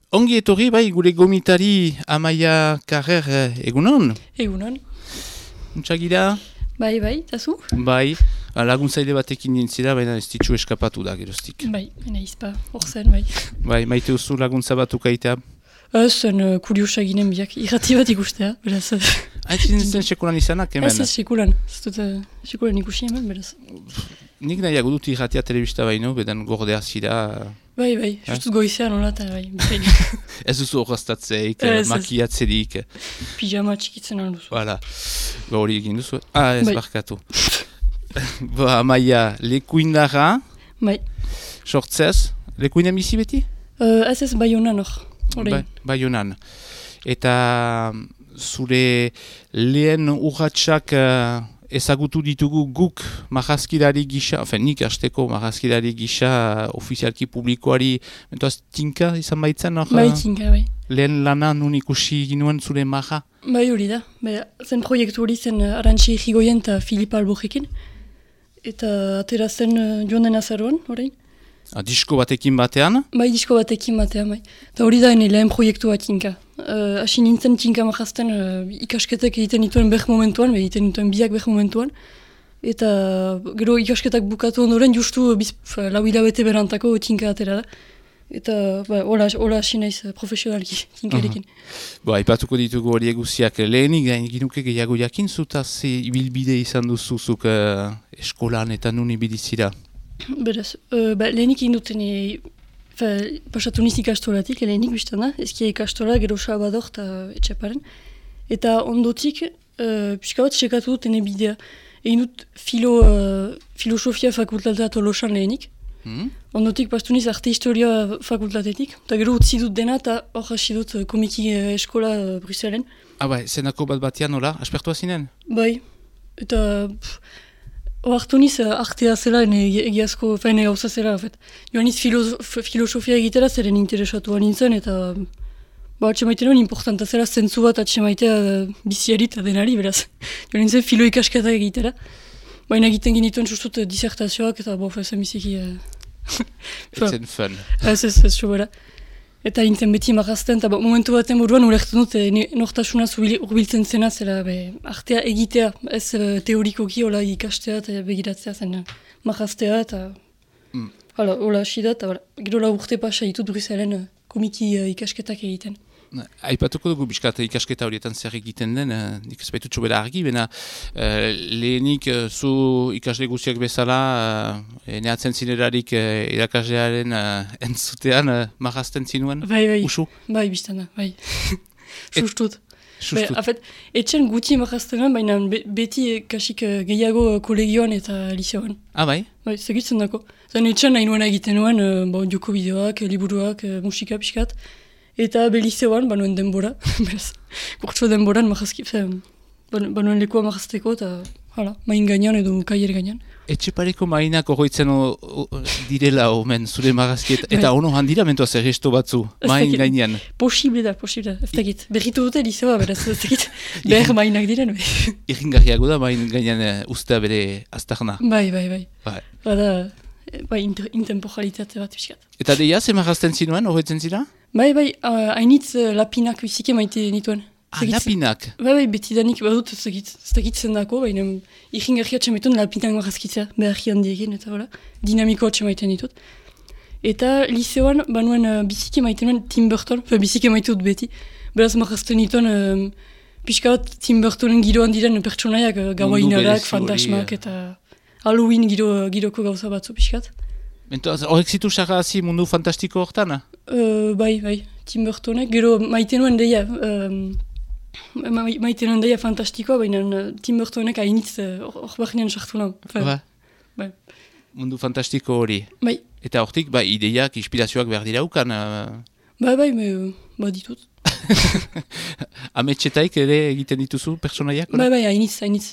Ongi etorri, bai, gure gomitari Amaia Carrer egunon? Egunon. Untsagira? Bai, tazu? Bai, laguntzaile batekin nintzira, baina ez ditxu eskapatu da geroztik. Bai, baina izpa, hor zen, bai. Bai, maite duzu laguntza batuk aitea? Zen kuriosa ginen biak, irrati bat ikustea, beraz. Haitzin zen sekulan izanak, hemen? Ez sekulan, ez dut sekulan ikusi hemen, beraz. Nik nahiago dut irratia telebista baino, bedan gordea zira... Bai, justut goizean hola eta bai. Ez duzu horraztatzeik, makiatzerik. Pijama txikitzen alduzu. Voilà, hori egin duzu. Ez barkatu. Amaia, lekuindara? Bai. Sortzez, lekuina bizi beti? Ez Baionan hor. Baionan. Eta zure lehen urratsak ezagutu ditugu guk marrazkidari gisa, nik hasteko marrazkidari gisa ofizialki publikoari, mentoaz tinka izan baitzen? Bai, tinka, bai. Lehen lana nun ikusi ginuen zure marra? Bai, hori da. Zen proiektu hori zen Arantxi Egigoien eta Filipa Albojekin. Eta atera zen joan den azaroan, orain. Disko batekin batean? Bai, disko batekin batean, bai. Eta hori da lehen proiektua tinka. Hasi nintzen tinka marrazten ikasketak egiten dituen behar momentuan, egiten dituen biak behar momentuan. Eta gero ikasketak bukatu ondoren justu 4 hilabete berantako tinka atera da. Eta hola hasi naiz profesionalki tinkarekin. Aipatuko ditugu hori eguziak lehenik ginuke gehiago jakin zuta ze ibilbide izan duzuzuk eskolan eta nun ibilizira? Beraz, lehenik induten pasatu niz ikastolatik, lehenik biztana, ezkia ikastola, gero Sabador eta Etxaparen. Eta ondotik, pixka bat sekatu dut ene bidea. Egin dut filosofia fakultatea Tolosan lehenik. Ondotik pastu niz arte historia fakultatetik. Eta gero utzi dut dena eta hor hasi dut komiki eskola Bruselen. Bai, zenako bat batean nola, aspertua zinen? Bai, eta... Oartu niz artea zela, egiazko, gauza zela, joan niz filosofia egitera zeren interesatua nintzen, eta atxemaiten nuen importanta zela zentzu bat atxemaitea biziari eta denari, beraz. Joan nintzen filo ikasketa egitera. Baina egiten genituen sustut disertazioak, eta zen biziki... Etzen fun. Ez, sobera. Eta nintzen beti marrazten, eta momentu baten buruan ulertzen dut nortasunaz urbiltzen zena zela artea egitea, ez teorikoki hola ikastea eta begiratzea zen marraztea eta hola hasi da, eta gero urte pasa ditut Bruselen komiki ikasketak egiten. Aipatuko dugu biskat ikasketa horietan zer egiten den, nik ez baitut sobera argi, bena lehenik zu ikasle guziak bezala neatzen zinerarik irakaslearen entzutean marrazten zinuen? Bai, usu? Bai, biztana, bai. Sustut. Etxen guti marraztenan, baina beti kasik gehiago kolegioan eta liceoan. Bai? Bai, segitzen dako. Zan etxen nahi nuen egiten nuen, joko bideoak, liburuak, musika pixkat. Eta liceoan, banuen denbora, beraz, kurtso denboran marrazki, banuen lekua marrazteko eta main gainean edo kaier gainean. Etxepareko mainak horretzen direla omen zure marrazkiet, eta ono handira mentoaz erresto batzu, main gainean. Posible da, ez dakit. Berritu dute liceoa, beraz, ez dakit, behar mainak diren. Irringarriago da main gainean ustea bere aztarna. Bai. Bada, intemporalitate bat piskat. Eta deia, ze marrazten zinuen, horretzen zira? Bai, hainitz lapinak bizike maite nituen. Lapinak? Bai, betidanik badut ez dakit zendako, baina irringarria txametun lapinak marrazkitzea, beharri handiekin, eta dinamiko txamaiten ditut. Eta liceoan, banuen bizike maite nuen Tim Burton, bizike maite dut beti, beraz marrazten nituen pixka bat Tim Burtonen giroan diren pertsonaiak, gaua inarak, fantasmak, eta Halloween giroko gauza batzu pixkat. Horrek zitu sarrazi mundu fantastiko hortan? Bai, Tim Burtonek. Gero maite nuen deia fantastikoa, baina Tim Burtonek hainitz hor barnean sartu nahu. Bai. Mundu fantastiko hori? Bai. Eta hortik, ideiak, inspirazioak behar diraukan? Bai, ditut. Ametsetaik ere egiten dituzu personaiak? Bai, hainitz.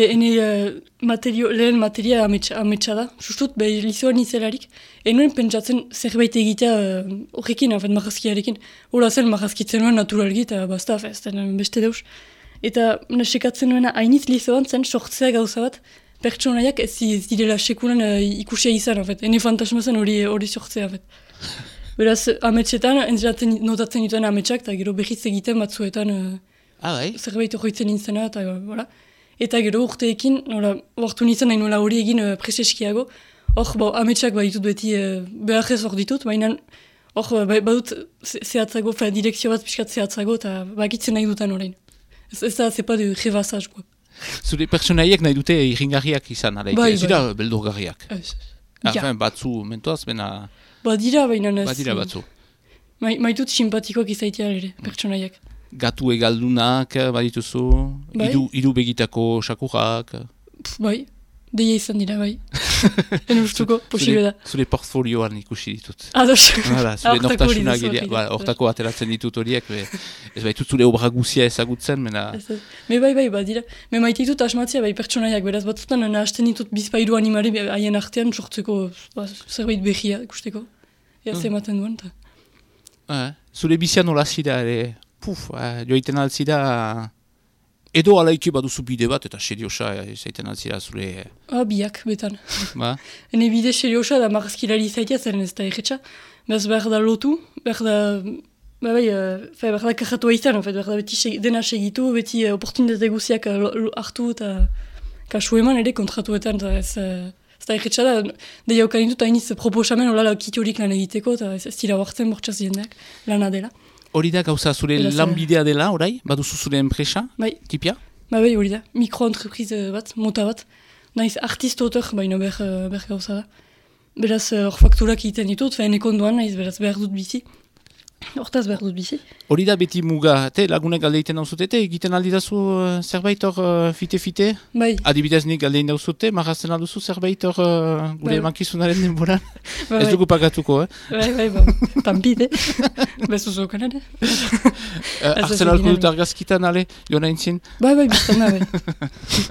Lehen materia ametsa da, sustut, liceoan nizelarik. Enuen pentsatzen zerbait egitea horrekin, marrazkiarekin. Hora zen marrazkitzen nuen naturalgi eta basta, beste deus. Eta sekatzen nuena hainitz liceoan zen sortzea gauza bat, pertsonaiak ez direla sekulan ikusia izan, ene fantasma zen hori sortzea. Beraz, ametsetan, notatzen dituen ametsak, eta gero behiz egiten batzuetan zerbait horretzen nintzena, eta voilà. Eta gero urteekin, oartu nintzen nahi nola hori egin preseskiago, hor, ametsak ditut beti behar ez hor ditut, baina hor, badut zehatzago, direkzio bat pixkat zehatzago, eta bakitzen nahi dutan orain. Ez da, zepa du rebasaz, quoi. Zure pertsonaiek nahi dute irringarriak izan, ala, ez dira beldurgarriak. Batzu mentoaz, bena... Badira, baina ez... Badira batzu. Maitut simpatikoak izaitea ere, pertsonaiak. Gatu egaldunak, badituzu, hiru begitako sakurrak... Bai, deia izan dira, bai. En ustuko, posible da. Zure portfolioan ikusi ditut. Ados. Zure nortasunak, hortako ateratzen ditut horiek, ez baitut zure obra guzia ezagutzen, mena... Bai, badira. Me maite ditut asmatzea, bai, pertsonaiak, beraz batzutan, nahasten ditut bizpairu animari haien artean, sortzeko zerbait behia ikusteko. Ea zematen duen, eta... Zure bizian nola zira, joiten altzira... Edo alaike baduzu bide bat, eta seriosa zaiten altzira zure... Biak, betan. Ba? Ene bide seriosa da marrazkilari zaitea, zeren ez da egetxa. Behar da lotu, behar da kajatua izan, behar da beti dena segitu, beti oportunitate guziak hartu eta kasu eman ere kontratuetan, eta ez da egetxa da. Deia okan ditut, hainiz proposamen olala kiturik lan egiteko, eta ez dira huartzen bortxaz jendeak lana dela. Hori da gauza zure lanbidea dela, orai? Baduzu zure enpresa? Bai. Tipia? Bai, hori da. Mikroentreprise bat, mota bat. Naiz artist-auteur, baina ber gauza da. Beraz, hor fakturak egiten ditut, ekonduan naiz, beraz behar dut bizi. Hortaz behar dut bizi. Hori da beti muga, lagunek galdeiten dauzute, egiten aldi dazu zerbait hor fite-fite? Bai. Adibidez nik galdein dauzute, marrazten alduzu zerbait hor gure emankizunaren denboran? Ez dugu pagatuko, Bai, pampide. Bezuzo kanan, Arsenalko dut argazkitan, ale, joan aintzin? Bai, biztan da, bai.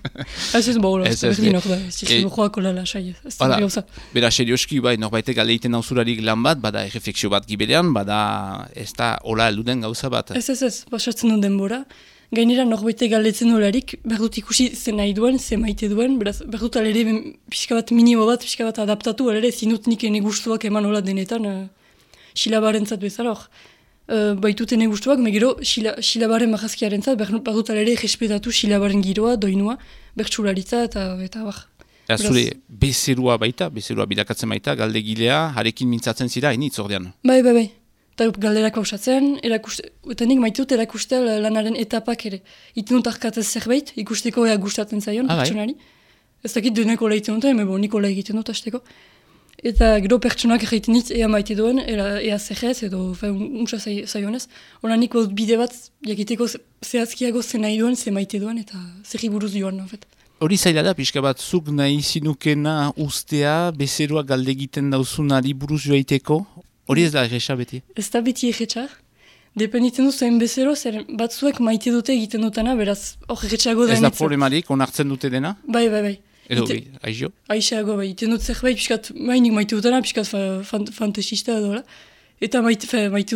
Ez berdin hor da, ez joako lala, sai, ez da gauza. Bera, serioski, bai, norbaitek galdeiten dauzurarik lan bat, bada erreflexio bat giberean, bada ez da hola elduden gauza bat. Ez, basatzen duen denbora. Gainera norbait galdetzen dolarik, behar dut ikusi zen nahi duen, zen maite duen, beraz, behar dut alere pixka bat minimo bat, pixka bat adaptatu, alere zinut nik ene gustuak eman hola denetan, xilabaren zat bezala hor. Baitut ene gustuak, megero xilabaren marrazkiaren zat, behar dut alere respetatu xilabaren giroa, doinua, bertsularitza eta bar. Zure bezerua baita, bezerua bilakatzen baita, galdegilea, harekin mintzatzen zira, hainitz ordean. Bai. Eta galderak hausatzen, eta nik maite dut erakustea lanaren etapak ere. Iten dut arkatez zerbait, ikusteko ea gustatzen zaion, pertsonari. Ez dakit deneko lehiten dut, niko lehi egiten dut hasteko. Eta gero pertsonak egiten dit ea maite duen, ea zerrez, edo untsa zaionez. Hora nik dut bide bat, jakiteko zehazkiago ze nahi duen, ze maite duen, eta zerri buruz joan, en fet. Hori zaila da, pixka bat, zuk nahi zinukena ustea, bezerua galde egiten dauzunari buruz joaiteko, hori ez da erresa beti? Ez da beti erretsa. Dependitzen du zen bezero, zer batzuek maite dute egiten dutena, beraz hor erretsago da. Ez da problemarik, onartzen dute dena? Bai. Edo, aizio? Aixeago, bai. Iten dut zerbait, piskat, mainik maite dutena, piskat fantasista edo, eta maite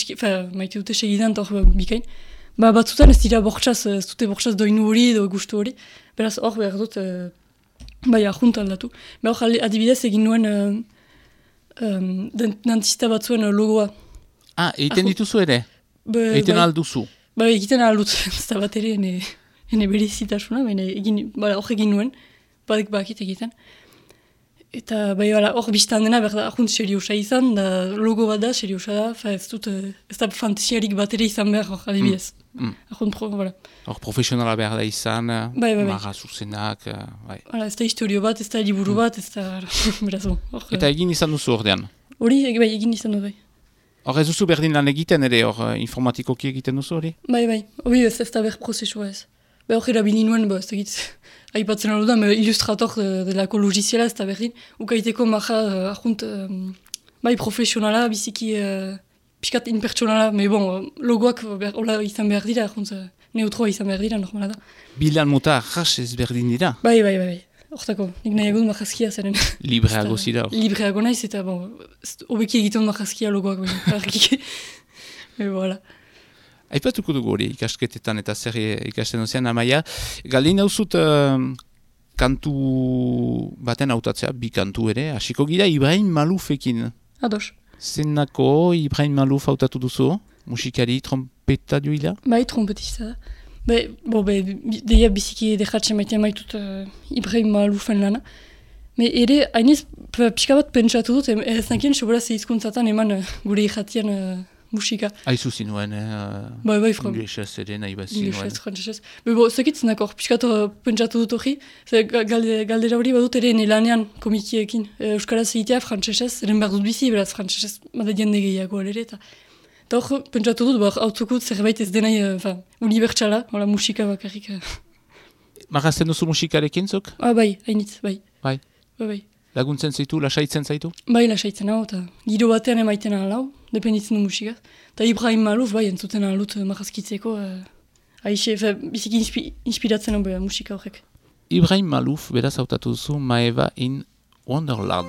dute segidan, hor bikain. Batzutan ez dira bortxaz, ez dute bortxaz doinu hori edo gustu hori. Beraz hor behar dut, ahunt aldatu. Hor adibidez egin nuen dentista batzuen logoa. Egiten dituzu ere? Egiten alduzu? Egiten aldut, ez da bat ere, ene berezitasuna, hor egin nuen, badek bakit egiten. Eta hor biztan dena, berda, ahunt seriosa izan, da logo bat da, seriosa da, ez da fantasiarik bat ere izan behar, hor adibidez. Hor profesionala behar da izan, marra zuzenak, ez da historio bat, ez da liburu bat, ez da... Eta egin izan duzu ordean? Hori, egin izan duzu. Hor ez duzu berdin lan egiten ere, hor informatikoki egiten duzu hori? Bai, hori ez da behar prozesua ez. Hor erabili nuen, ez da gitz, aipatzen aldo da, ilustrator delako logiziala ez da berdin, ukaiteko marra ahunt, profesionala, biziki... Piskat inpertsonala, logoak hola izan behar dira, neutroa izan behar dira, normala da. Bilan mota jas ez berdin dira? Bai. Hortako, nik nahiago du marrazkia zaren. Libreago zira hor? Libreago naiz eta, hobeki egiten marrazkia logoak, voilà. Aipatuko dugu hori ikasketetan eta zer ikasten duzean, Amaia. Galdein dauzut kantu baten hautatzea, bi kantu ere, hasiko gira Ibrahim Maloufekin. Ados. Zenako, Ibrahim Malouf hautatu duzu, musikari, trompeta duila? Bai, trompetista da. Deia biziki dejatzen maitut Ibrahim Maloufen lana. Ere, hainiz, pixka bat pentsatu dut, ez nakien soberaz hizkuntzatan eman gure irratian musika. Aizu zinuen, inglesez ere nahi bat zinuen. Inglesez, frantzesez. Zekitzen dakor, pixka pentsatu dut hori, galdera hori badut ere lanean komikiekin. Euskaraz egitea frantzesez, eren behar dut bizi, beraz frantzesez, jende gehiago alere, eta hor, pentsatu dut, hautzukut zerbait ez denai unibertsala, musika bakarrik. Marazten duzu musikarekin zuk? Bai, hainitz, bai. Bai. Laguntzen zaitu, lasaitzen zaitu? Bai, lasaitzen hau, eta giro batean emaiten alau, dependitzen du musikaz. Eta Ibrahim Malouf, bai, entzuten alut marazkitzeko, aixe, biziki inspiratzen hau musika horrek. Ibrahim Malouf, beraz hautatu duzu, Maeva in Wonderland.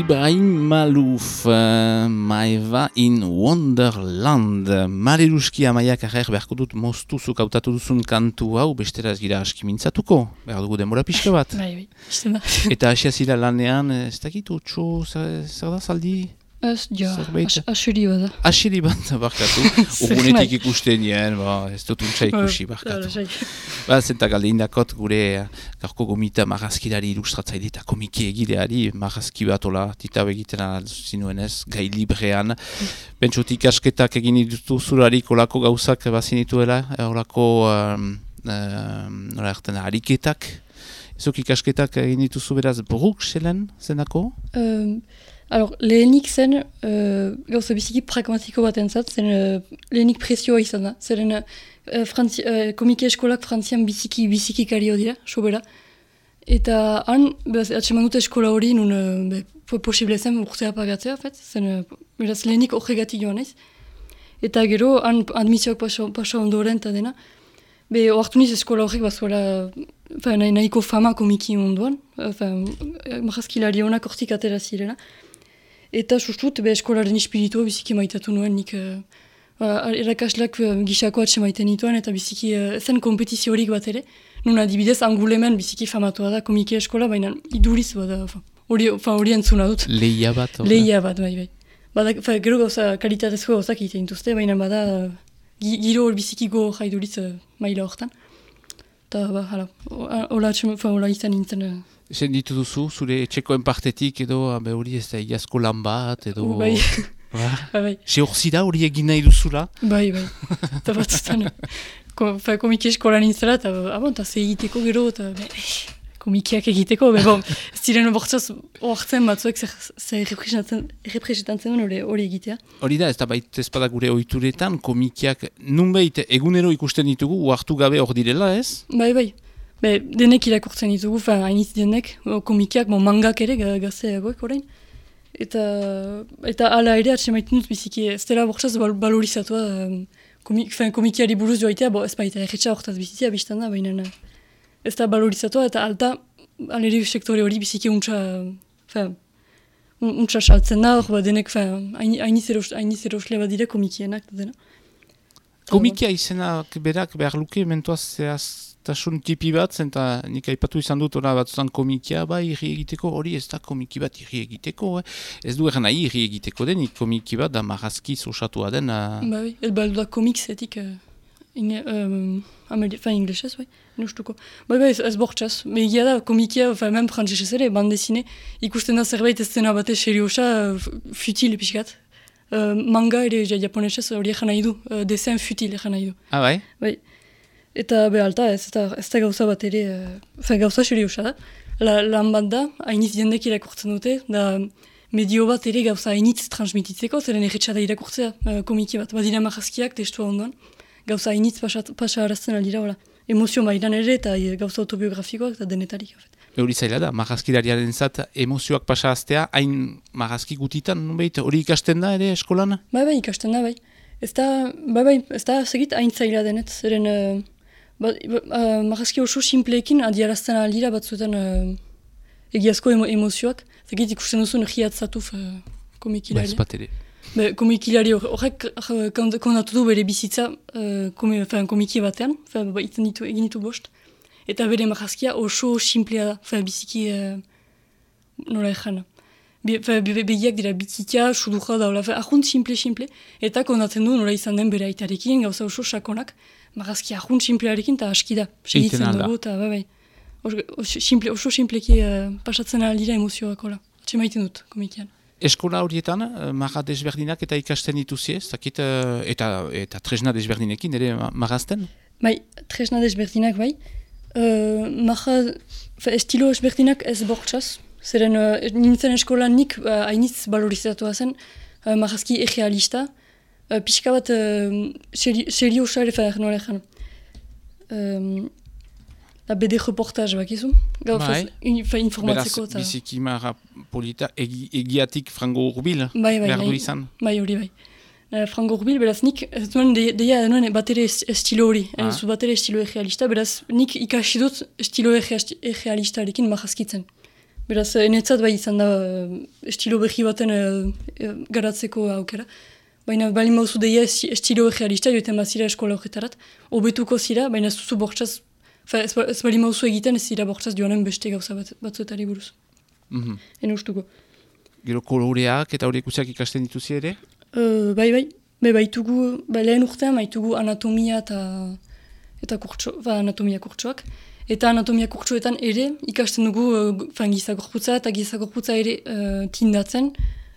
Ibrahim Malouf, Maeva in Wonderland. Maleruski amaiak aher beharko dut moztuzuk hautatu duzun kantu hau, bestera ez gira aski mintzatuko. Behar dugu denbora pixka bat. Bai, izan da. Eta asia zira lanean, ez dakit, utxo, zer da zaldi? Ja, asuri bat da. Asiri bat, barkatu. Ugunetik ikusten nien, ez dut untsa ikusi, barkatu. Zentak alde indakot gure garko gomita marrazkilari ilustratzaile eta komiki egileari marrazki bat ola tita egiten zinuen ez, gai librean. Bentsotik asketak egin dituzularik olako gauzak bazinituela, olako nola erten ariketak. Ezok ikasketak egin dituzu beraz Bruxellen zenako? Lehenik zen, gauza biziki pragmatiko bat entzat, zen lehenik presioa izan da. Zeren komiki eskolak frantzian biziki kario dira, sobera. Eta han, atseman dute eskola hori, nun posible zen urtea pagatzea, zen beraz lehenik horregatik joan ez. Eta gero, han admisioak pasa ondoren eta dena. Oartu niz eskola horrek bazuela nahiko fama komiki munduan, marrazkilari honak hortik atera zirela. Eta sustut, eskolaren espiritua biziki maitatu nuen, nik erakaslak gixako atse maiten nituen, eta biziki zen kompetiziorik bat ere. Nun adibidez, Angulemen biziki famatua da komiki eskola, baina iduriz bada, hori entzuna dut. Lehia bat. Lehia bat, bai. Gero gauza kalitatezko gauzak egiten dituzte, baina bada giro hor biziki go jaiduriz maila horretan. Eta, hola izan nintzen. Zen ditu duzu, zure etxekoen partetik edo, hori ez da iazko lan bat, edo... Bai. Se hor zira hori egin nahi duzula? Bai. Eta batzutan, komiki eskola nintzela, eta ze egiteko gero, eta komikiak egiteko, ziren bortzaz oartzen batzuek zer representatzen hori egitea. Hori da, ez da baita ezpada gure ohituretan, komikiak nunbait egunero ikusten ditugu, uartu gabe hor direla, ez? Bai. Denek irakurtzen ditugu, hainitz denek, komikiak, mangak ere gazteagoek orain. Eta ala ere atsemaiten dut biziki, ez dela bortzaz balorizatua komikiari buruz joaitea, ez baita erretxa hortaz bizitzea biztan da, baina ez da balorizatua eta alta alere sektore hori biziki untsa saltzen da, denek hainitz eroslea bat dira komikienak dena. Komikia izenak berak behar luke mentuaz zehaztasun tipi bat, zenta nik aipatu izan dut batzuzan komikia, irri egiteko, hori ez da komiki bat irri egiteko, ez du egan nahi irri egiteko denik komiki bat, da marrazkiz osatua den. Ez baldu da komiksetik inglesez, nustuko. Ez bortxaz, egia da komikia, men frantzesez ere, bandezine, ikusten da zerbait ez dena bate seriosa, futil pixkat. Manga ere japonesez hori egin nahi du, desen futil egin nahi du. Bai? Eta alta ez da gauza bat ere, gauza seriosa da. Lan bat da, hainitz jendek irakurtzen dute, da medio bat ere gauza hainitz transmititzeko, zeren erretxada irakurtzea komiki bat. Badira marrazkiak, testua ondoan, gauza hainitz pasa arazten aldira, emozio mailan ere eta gauza autobiografikoak eta denetarik. Hori zaila da, marrazkilariaren zat emozioak pasa aztea, hain marrazki gutitan, hori ikasten da ere eskolan? Bai, ikasten da, bai. Ez da segit hain zaila denet, zeren marrazki oso simpleekin adiarazten aldira batzuetan egiazko emozioak, segit ikusten duzun jiatzatu komikilaria. Ez bat ere. Komikilari horrek kondatu du bere bizitza komiki batean, egin ditu bost. Eta bere marrazkia oso simplea da, biziki nola ezan. Begiak dira bikikia, suduja da, ahunt simple, eta kondatzen du nola izan den bere aitarekin, gauza oso sakonak, marrazkia ahunt simplearekin eta aski da. Segitzen dugu, eta oso simpleki pasatzen aldira emozioak, txemaiten dut komikian. Eskola horietan, marra desberdinak eta ikasten dituzie, eta tresna desberdinekin ere marrazten? Bai, tresna desberdinak bai. Estilo esberdinak ez bortxaz, zeren nintzen eskolan nik hainitz balorizatua zen marrazki egealista, pixka bat seriosa ere nola ezan. BD reportaz bakizu, informatzeko. Beraz, biziki marra polita egiatik frango urbil behar du izan? Bai, hori bai. Frango urbil, beraz nik, ez duen deia bat ere estilo hori, zu bat ere estilo egealista, beraz nik ikasi dut estilo egealistarekin marrazkitzen. Beraz, enetzat bai izan da estilo behi baten garatzeko aukera. Baina bali mauzu deia estilo realista, joetan bazira eskola horretarat, hobetuko zira, baina ez duzu bortxaz, ez bali mauzu egiten ez zira bortxaz joanen beste gauza batzuetari buruz. Ene ustuko. Gero koloreak eta horiek guztiak ikasten dituzi ere? Bai, baitugu, lehen urtean baitugu anatomia eta kurtso, anatomia kurtsoak. Eta anatomia kurtsoetan ere ikasten dugu gizagorputza eta gizagorputza ere tindatzen,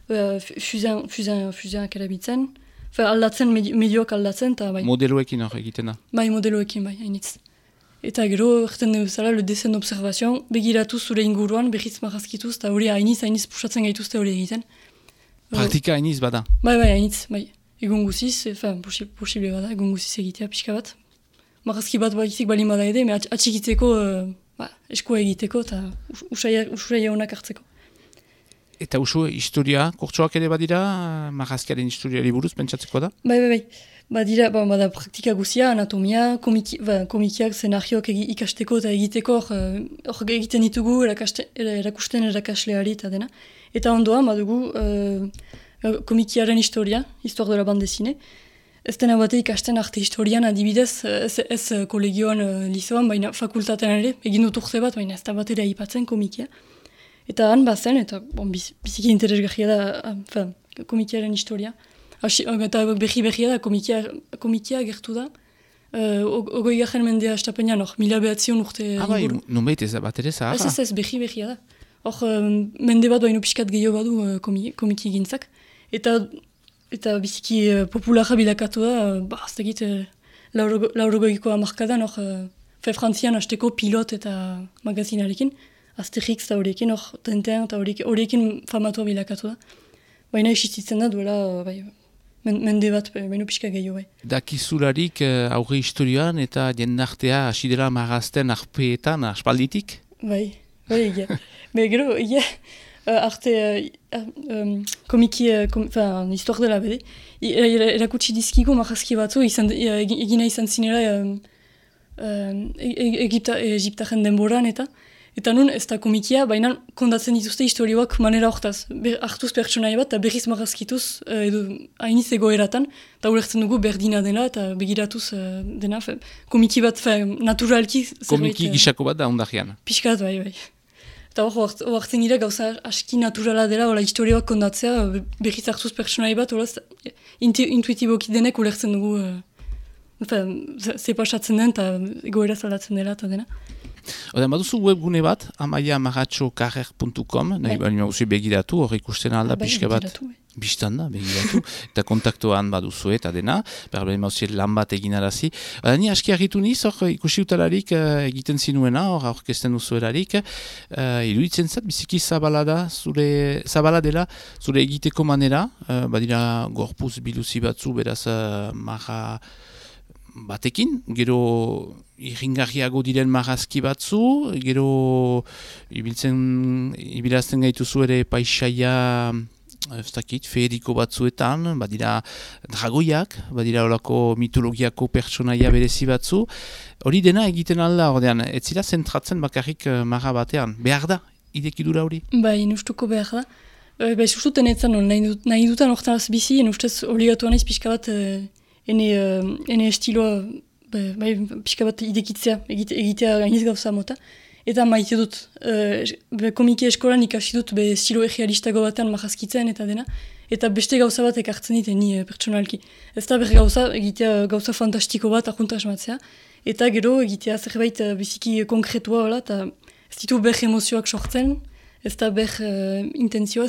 fuzeak erabitzen, aldatzen, medioak aldatzen. Bai. Modeloekin hor egiten da? Bai, modeloekin, bai, hainitz. Eta gero, erten duzala, le dessin d'observation, begiratu zure inguruan, behiz marrazkituz, eta hori hainiz pusatzen gaituzte hori egiten. Praktika hainiz bada? Bai, hainiz, bai. Egun guziz, posible bada, egun guziz egitea pixka bat. Marrazki bat baizik balin bada ere, atxikitzeko, eskoa egiteko, eta usaia honak hartzeko. Eta usu, historia, kurtsoak ere badira, marrazkiaren historiari buruz, pentsatzeko da? Bai. Badira, bada praktika guzia, anatomia, komikiak, szenarioak ikasteko eta egiteko, hor egiten ditugu erakusten erakasleari eta dena. Eta ondoan, badugu komikiaren historia, histoire de la bande dessinée. Ez dena bate ikasten arte historian adibidez, ez kolegioan lizoan, baina fakultatean ere, egin dut urte bat, baina ez da bat ere aipatzen komikia. Eta han bazen, eta biziki interesgarria da komikiaren historia. Eta behi da, komikia gertu da. Ogoi garen mendea estapenean, 1900 urte inguru. Nunbait ez bat ere zaharra? Ez, behi da. Hor, mende bat baino pixkat gehiago badu komiki gintzak. Eta biziki popularra bilakatu da, ez tegit, laurogoiko amarkadan, frantzian hasteko pilot eta magazinarekin, Asterix eta horiekin, Tintin eta horiekin famatua bilakatu da. Baina existitzen da duela, mende bat, baino pixka gehiago, bai. Dakizularik aurre historioan eta jendartea asidera marazten arpeetan, aspalditik? Bai, egia. Gero, egia, arte histoire de la BD, erakutsi dizkigu marazki batzu, egina izan zinela Egiptaren denboran eta nun ez da komikia, baina kondatzen dituzte historioak manera hortaz. Hartuz pertsonai bat, eta berriz marazkituz, hainiz egoeratan, eta ulertzen dugu berdina dena, eta begiratuz dena, komiki bat, naturalki zerbait. Komiki gisako bat da ondarean. Piskat, bai. Eta hor hartzen gira gauza aski naturala dela, historioak kondatzea, berriz hartuz pertsonai bat, intuitiboki denek ulertzen dugu, zepasatzen den, eta egoera zaldatzen dela, eta dena. Oda, baduzu webgune bat, amaiamaratxokarrer.com, nahi bali maguzi begiratu, hor ikusten alda pixka bat. Bistan da, begiratu, eta kontaktoan baduzu eta dena, berbali maguzi lan bat egin arazi. Oda, ni aski argitu niz, hor ikusi utalarik egiten zinuena, hor aurkezten duzu erarik, iruditzen zat, biziki zabala dela, zure egiteko manera, badira gorpuz biluzi batzu, beraz marra batekin, gero irringarriago diren marrazki batzu, gero ibilazten gaituzu ere paisaia, ez dakit, feeriko batzuetan, badira dragoiak, badira olako mitologiako pertsonaia berezi batzu, hori dena egiten alda, ordean, ez zira zentratzen bakarrik marra batean, behar da, idekidura hori? Bai, nustuko behar da. Bai, sustuten etzan, nahi dutan horretaz bizi, ustez obligatuan ez pixka bat ene estiloa pixka bat idekitzea, egitea gainiz gauza mota. Eta maite dut, komiki eskolan ikasi dut estilo egialistago batean marazkitzen eta dena. Eta beste gauza bat ekartzen dit ni pertsonalki. Ez da gauza, egitea gauza fantastiko bat arkunta asmatzea. Eta gero egitea zerbait biziki konkretua hola, eta ez ditu emozioak sortzen, ez da intentzioa,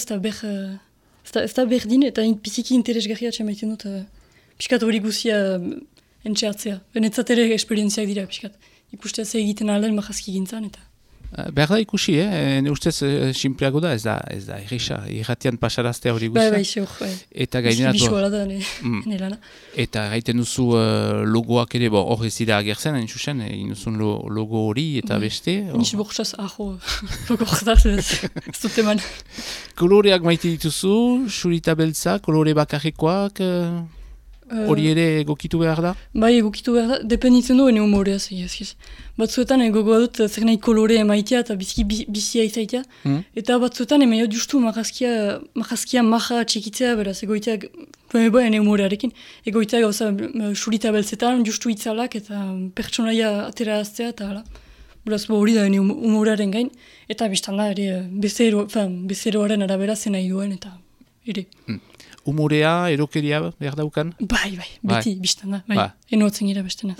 ez da berdin, eta biziki interesgarria txemaiten dut. Piskat hori guzia entxeatzea. Benetzatere esperientziak dira, piskat. Ikustea ze egiten alden marazki gintzan, eta... Behar da ikusi, ne ustez simpleago da, ez da erresa, irratian pasaraztea hori guztia. Bai, seur, bai. Eta gaineratu... Biskoala da, ne lana. Eta gaiten duzu logoak ere, hor ez dira agertzen, hain zuzen, duzun logo hori eta beste. Niz bortzaz aho, logo horretaz, ez dut eman. Koloreak maite dituzu, surita beltza, kolore bakarrekoak... Hori ere egokitu behar da? Bai, egokitu behar da, dependitzen du ene humorea egiazkiz. Batzuetan gogoa dut zer nahi kolore emaitea eta bizia izaitea. Eta batzuetan emaiot justu marrazkia maha txikitzea, beraz, egoitea, ene humorearekin, egoitea gauza surita beltzetan, justu itzalak eta pertsonaia atera aztea eta hala. Beraz, hori da ene humorearen gain, eta biztan da, bezeroaren arabera zen nahi duen, eta ere. Humorea, erokeria behar daukan? Bai, beti, biztan da, bai. Enoatzen gira bestena.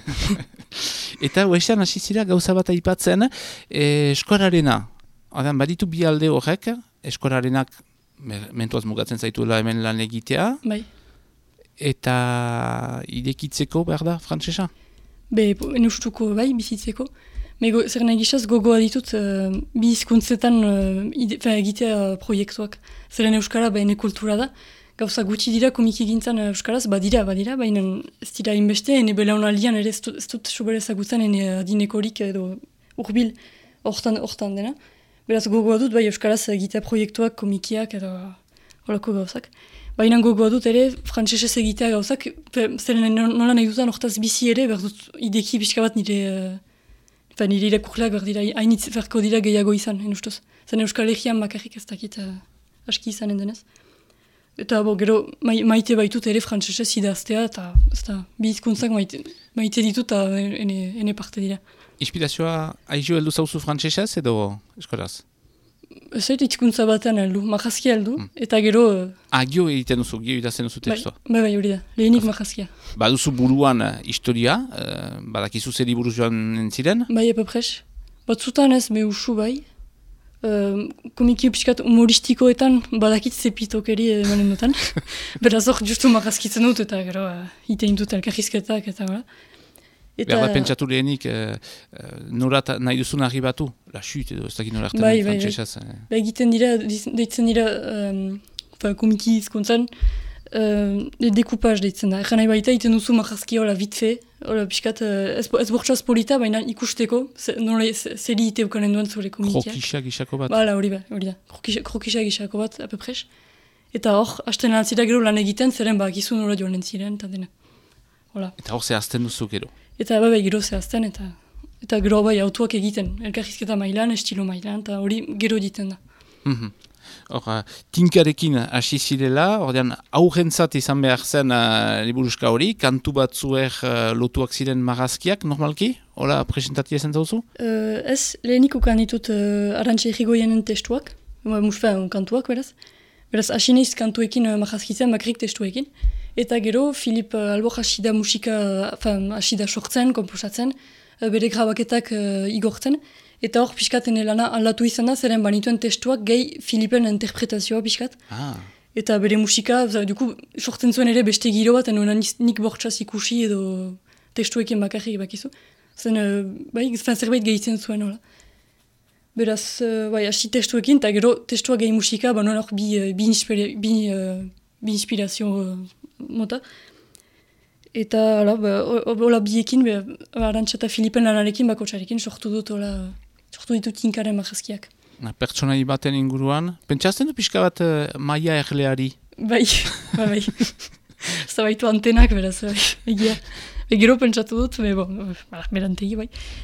Eta huesan hasi zira gauza bat aipatzen, eskorarena. Adan, baditu bi alde horrek, eskorarenak mentuaz mugatzen zaituela hemen lan egitea. Bai. Eta irekitzeko behar da, frantsesa? Ene ustuko bai, bizitzeko. Zer nahi gizaz gogoa ditut bi hizkuntzetan egitea proiektuak. Zeren euskara ene kultura da. Gauza gutxi dira komiki gintzan euskaraz, badira, baina ez dira inbeste, ene belaunaldian ere ez dut sobera ezagutzen ene adinekorik edo urbil hortan dena. Beraz gogoa dut bai euskaraz egitea proiektuak, komikiak edo horako gauzak. Baina gogoa dut ere frantsesez egitea gauzak, zeren nola nahi dutan hortaz bizi ere, behar dut ideki pixka bat nire irakurleak behar dira, hainitz ferko dira gehiago izan, ustuz. Zen Euskal Herrian bakarrik ez dakit aski izanen denez. Eta gero maite baitut ere frantsesez idaztea, eta bi hizkuntzak maite ditut eta ene parte dira. Inspirazioa aizio heldu zauzu frantsesez edo eskoraz? Ez zait hizkuntza batean heldu, marrazkia heldu, eta gero... Gio egiten duzu, gio idazten duzu tekstua. Bai, hori da, lehenik marrazkia. Baduzu buruan historia, badakizu zeri buruz joan entziren? Bai, epepres. Batzutan ez, usu bai. Komiki piskat humoristikoetan badakit zepitok emanen dutan. Beraz hor justu marrazkitzen dut, eta gero itein dut elkarrizketak, eta bera. Behar da pentsatu lehenik, norat nahi duzun arribatu? La chute edo, ez dakit nola artean frantsesaz. Egiten dira, deitzen dira komiki hizkuntzan, dekupaz deitzen da. Egan nahi baita, iten duzu marrazki hola bitfe, hola piskat, ez bortxaz polita, baina ikusteko, zeri iteukanen duen zure komikiak. Krokisa gixako bat? Bala, hori da. Krokisa gixako bat, apepres. Eta hor, hasten lantzira gero lan egiten, zeren gizu nola joan entziren, eta dena. Eta hor zehazten duzu gero? Eta gero zehazten, eta gero autuak egiten, elkarrizketa mailan, estilo mailan, eta hori gero egiten da. Hor, tinkarekin hasi zirela, ordean aurrentzat izan behar zen liburuska hori, kantu batzuek lotuak ziren marrazkiak, normalki? Hola, presentatia zen zauzu? Ez, lehenik ukan ditut Arantxa Irigoyenen testuak, kantuak beraz. Beraz, hasi nahiz kantuekin marrazkitzen, bakrik testuekin. Eta gero, Filip Albor hasi da musika, hasi da sortzen, komposatzen, bere grabaketak igortzen. Eta hor, pixkaten lana aldatu izan da, zeren banituen testuak gehi Filipen interpretazioa pixkat. Eta bere musika, sortzen zuen ere beste giro bat, nik bortxaz ikusi edo testuekin bakarrik bakizu. Zen, zerbait gehitzen zuen, hola. Beraz, hasi testuekin, eta gero testua gehi musika, hor bi inspirazio mota. Eta, hola biekin, Arantxa eta Filipen lanarekin, bakotxarekin, sortu ditut tinkaren marrazkiak. Pertsonai baten inguruan, pentsazten du pixka bat Maia Erleari? Bai. Zabaitu antenak, beraz, egia. Gero pentsatu dut, merantegi,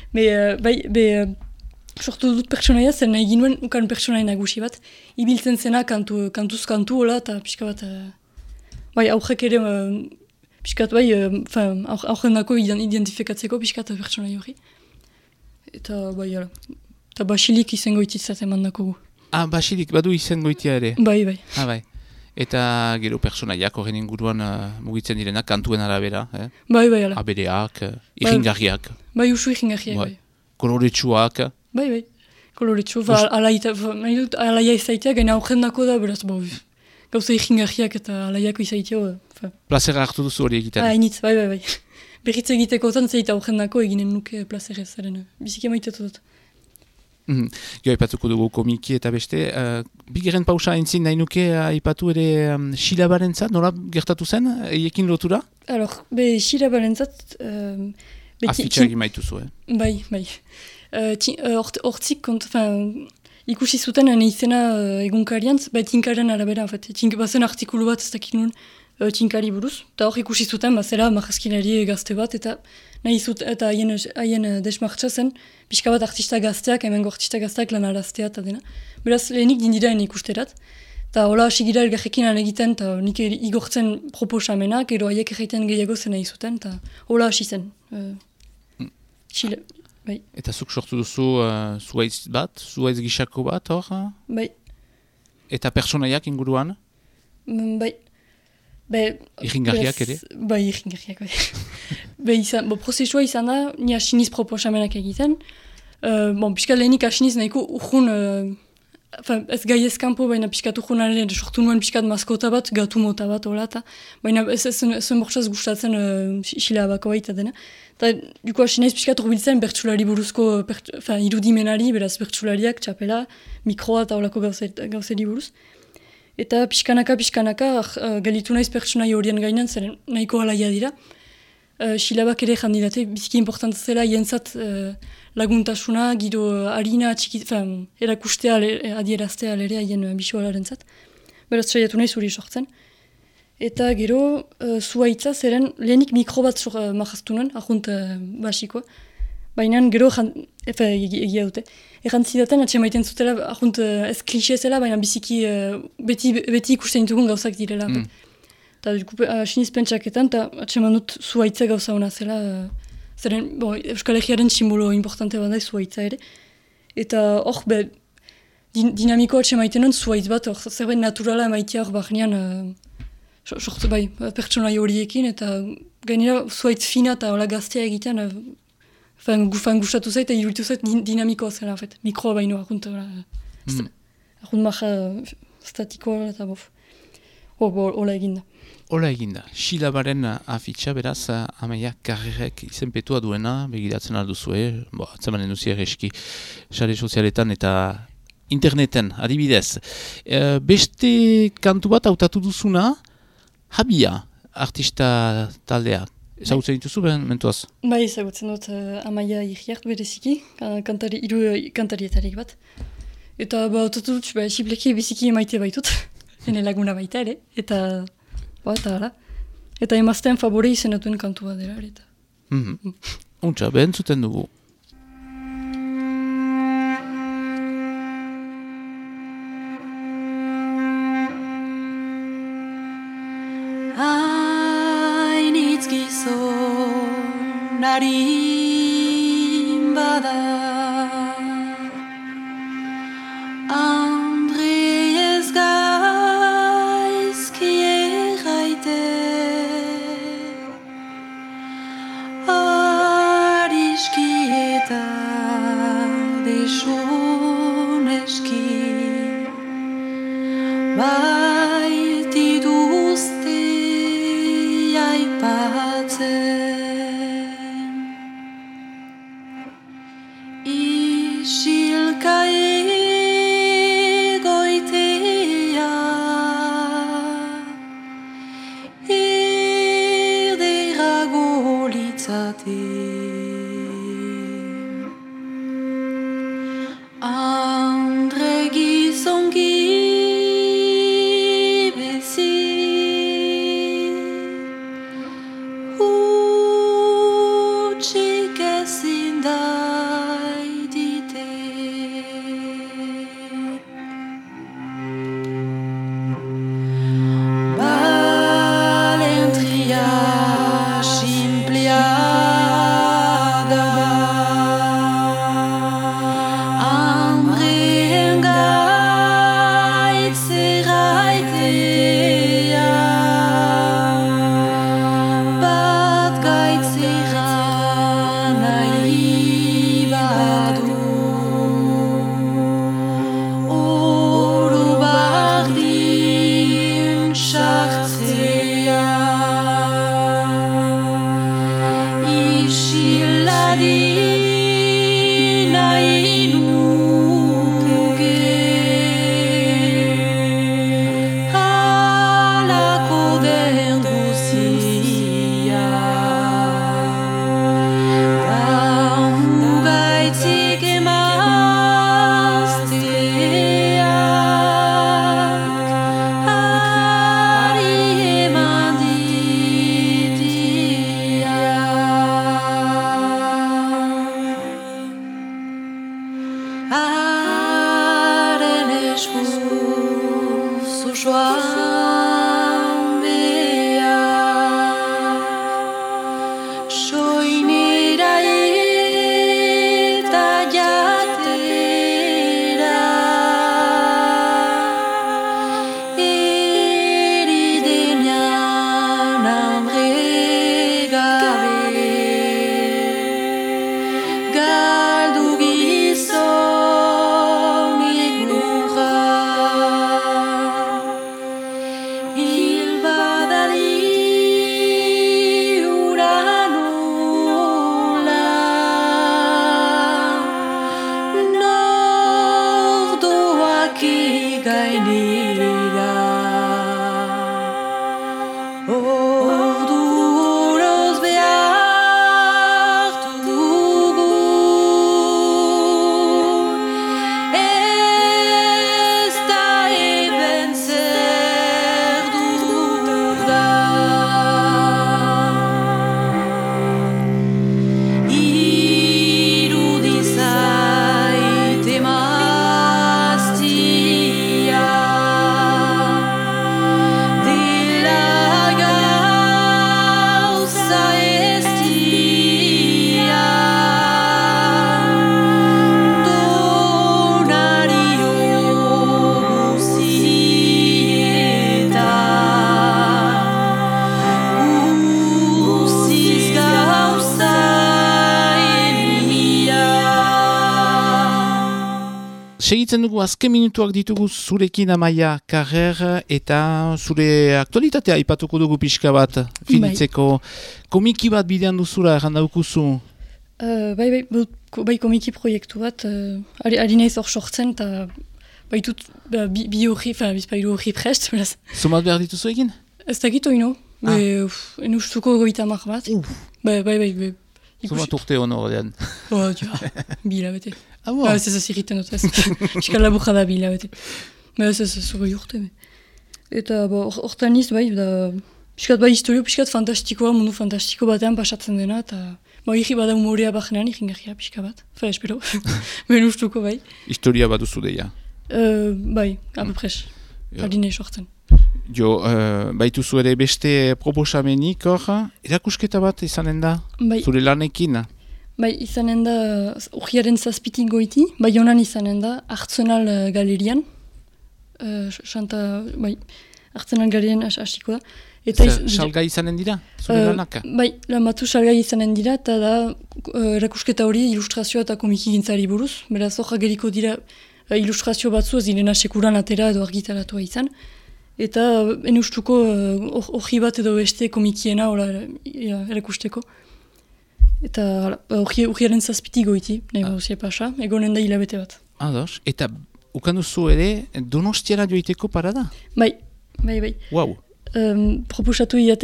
sortu dut pertsonaia, zen nahi ginuen ukan pertsonai nagusi bat. Ibiltzen zena kantuz kantu, hola, eta pixka bat, aurrek ere, pixkat, aurren dako identifikatzeko pixkat pertsonai hori. Eta, eta basilik izango ititzat eman dako gu. Basilik, badu izango itia ere? Bai. Bai. Eta gero pertsonaiak horren inguruan mugitzen direnak, kantuen arabera, Bai, ala. Abereak, irringarriak. Bai, usu irringarriak, bai. Koloretsuak. Bai. Koloretsu, alaia izaitea, gaina horren dako da, beraz, gauza irringarriak eta alaiako izaitea. Plazera hartu duzu hori egiten? Hainitz, bai. Berritze egiteko zan, zeita horren dako eginen nuke plazerez, zaren, biziki maitetu dut. Aipatuko dugu komiki eta beste. Bigeren pausa entzin nahi nuke aipatu ere Xilabarentzat, nola gertatu zen, eiekin lotura? Xilabarentzat... Afitxak imaituzu, Bai. Hortzik, ikusi zuten izena egunkariantz, tinkaren arabera, bazen artikulu bat ez dakit nuen, tinkari buruz. Eta hor ikusi zuten, zela marrazkilari gazte bat, eta nahi zut, eta haien desmartza zen, pixka bat artista gazteak, hemengo artista gazteak lan araztea eta dena. Beraz, lehenik dindiraen ikusterat. Eta hola hasi gira elgarrekin lan egiten, eta nik igortzen proposamenak, ero haiek egiten gehiago zen nahi zuten, eta hola hasi zen. Chile, bai. Eta zuk sortu duzu zuhaitz bat, zuhaitz gisako bat, hor? Bai. Eta personaiak inguruan? Bai. Irringarriak ere? Bai, irringarriak, bai. Prozesua izan da, ni asiniz proposamenak egiten. Piskat lehenik asiniz nahiko urjun, ez gai ezkampo, baina piskat urjunaren sortu nuen piskat maskota bat, gatu mota bat, hola, baina ez zuen bortzaz gustatzen xila bako baita dena. Eta duko asinaiz piskat urbiltzen bertsulari buruzko, irudimenari, beraz bertsulariak, txapela, mikroa eta holako gauzeri buruz. Eta pixkanaka, galitu naiz pertsonai horien gainan, zeren nahiko alaia dira. Xilabak ere jandidate, biziki importanta zela, jentzat laguntasuna, giro harina, erakustea, adieraztea alere haien bisualaren zat. Beraz, saiatu naiz hori sortzen. Eta gero, zuhaitza zeren lehenik mikro bat maraztu nuen, ahunt basikoa. Baina gero, egia dute. Errantzidaten, atxemaiten zutela, ahunt ez klixe zela, baina biziki beti ikusten ditugun gauzak direla. Eta asiniz pentsaketan, eta atxeman dut zuhaitza gauza hona zela. Zeren, Euskal Herriaren simbolo importante bat da zuhaitza ere. Eta hor, dinamiko atxemaiten dut zuhaitz bat, zerbait naturala emaitia hor bahnean, pertsonai horiekin, eta gainera zuhaitz fina eta hola gaztea egiten, gustatu zait, eta iruditu zait dinamikoa zela, mikroa baino, ahunt maha statikoa, eta hola eginda. Hola eginda. Xilabaren afitxa, beraz, Amaia Carrerek izenpetua duena, begiratzen alduzue, atzemanen duzi eski, sare sozialetan eta interneten, adibidez. Beste kantu bat hautatu duzuna, Habia, artista taldea. Ezagutzen dituzu ben, mentuaz? Bai, ezagutzen dut Amaia Iriart bereziki, kantarietarik bat. Eta hautatu dut, esipleki biziki maite baitut, ene laguna baita ere, eta emazten favore izenatuen kantua dela. Untxa, behen zuten dugu. Hainitz gizon harin bada Andrez gaizki erraite Ariski eta desoneski baitituzte aipatzen Isilka egoitea erderago litzate Andre gizongi bezi Hutsik ezin daitite Balentria simplea da Andreen gaitz erraitea Bat gaitz erran nahi badu Oro bardin sartzea Isiladi nahi nuke Halako den guzia Gaitzik emazteak Ari eman soinera eta jatera eridenean andre gabe galdu gizonik lurra hil badari Segitzen dugu azken minutuak ditugu zurekin Amaia Carrer eta zure aktualitatea aipatuko dugu pixka bat finitzeko. Komiki bat bidean duzula errandaukuzu? Bai komiki proiektu bat, ari naiz hor sortzen eta baitut bi horri prest. Zumat behar dituzu egin? Ez dakit oino, enustuko goita mar bat. Bai. Zumat urte honor dean. Bi hilabete. Ez ez irriten dut ez. Txikal laburra da bi hilabete. Ez zure urte. Eta hortan niz bai, piskat bai historio, piskat fantastikoa, mundu fantastiko batean pasatzen dena, eta irri bada humorea bahnean irringarria pixka bat. Espero. Benustuko bai. Historia bat duzu deia? Bai, apepres. Adine sortzen. Jo, baituzu ere beste proposamenik hor, erakusketa bat izanen da? Zure lanekin? Bai, izanen da urriaren 7 goiti, bai honan izanen da Artzenal galerian. Artzenal galerian hasiko da. Salgai izanen dira? Zure lanak? Bai, lamatu salgai izanen dira, eta da erakusketa hori ilustrazioa eta komiki gintzari buruz. Beraz, hor ageriko dira ilustrazio batzu ez direna sekuran atera edo argitaratua izan. Eta enustuko hori bat edo beste komikiena erakusteko. Eta urriaren 7 goiti, nahi bauzia pasa, egonen da hilabete bat. Ados, eta ukanduzu ere Donostiara joiteko parada? Bai. Wow. Proposatu idate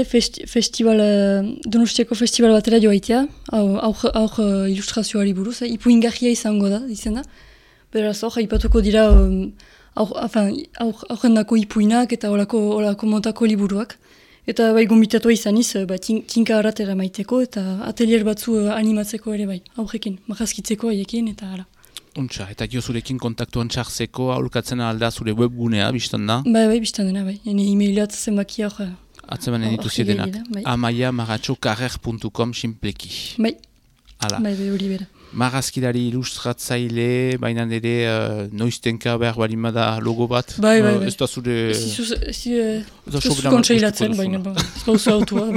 Donostiako festival batera joaitea, aur ilustrazioari buruz, ipuingarria izango da, izena. Beraz hor, aipatuko dira aurrendako ipuinak eta olako montako liburuak. Eta bai gombitatua izaniz, tinka aratera maiteko eta atelier batzu animatzeko ere bai, aurrekin, marrazkitzeko haiekin eta ara. Untxa, eta zurekin kontaktuan txartzeko aholkatzen alda zure webgunea, biztan da? Bai, biztan dena, bai. Ene e-mailat zenbakia hor. Atzemanen dituzie denak. amaiamaratxokarrer.com simpleki. Bai. Hala. Bai, hori bera. Marrazkidari ilustratzaile, baina ere noiztenka behar balimada logo bat. Bai. Ez da zure... Ez da kontseilatzen, baina ez bauzu autua.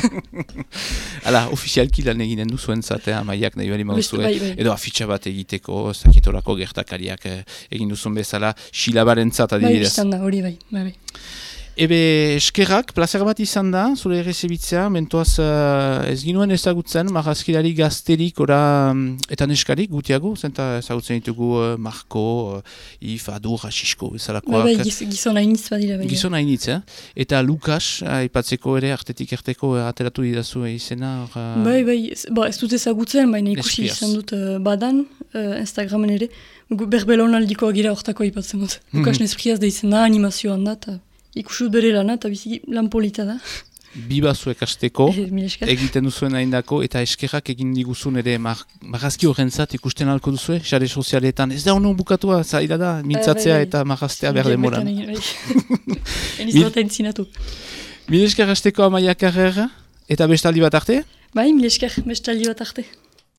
Hala, ofizialki lan eginen duzuen zatea, Amaiak nahi bali mauzue. Edo afitxa bat egiteko, zakitorako gertakariak egin duzun bezala, xilabaren zat adibidez. Bai, biztan da, hori bai. Ebe eskerrak, plazer bat izan da, zure errezebitzea, mentoaz ez ginuen ezagutzen, marrazkilari gazterik, eta neskarik gutiago, zenta ezagutzen ditugu Marko, If, Adur, Asisko, bezalakoak. Bai, gizon hainitz badira. Gizon hainitz, Eta Lukas, aipatzeko ere, artetik erteko ateratu didazu izena. Bai, ez dut ezagutzen, baina ikusi izan dut badan, Instagramen ere, berbelonaldiko agira hortako aipatzen dut. Lukas Nespriaz da izena, animazioan da, ikusut bere lana eta biziki lan polita da. Bibazu ekasteko, egiten duzuen haindako, eta eskerrak egin diguzun ere marrazki horrentzat ikusten halko duzue, xare sozialetan. Ez da honen bukatua, zaila da, mintzatzea eta marraztea behar demoran. Eniz bat entzinatu. Mil esker hasteko Amaia Carrer, Eta bestaldi bat arte? Bai, mil esker, bestaldi bat arte.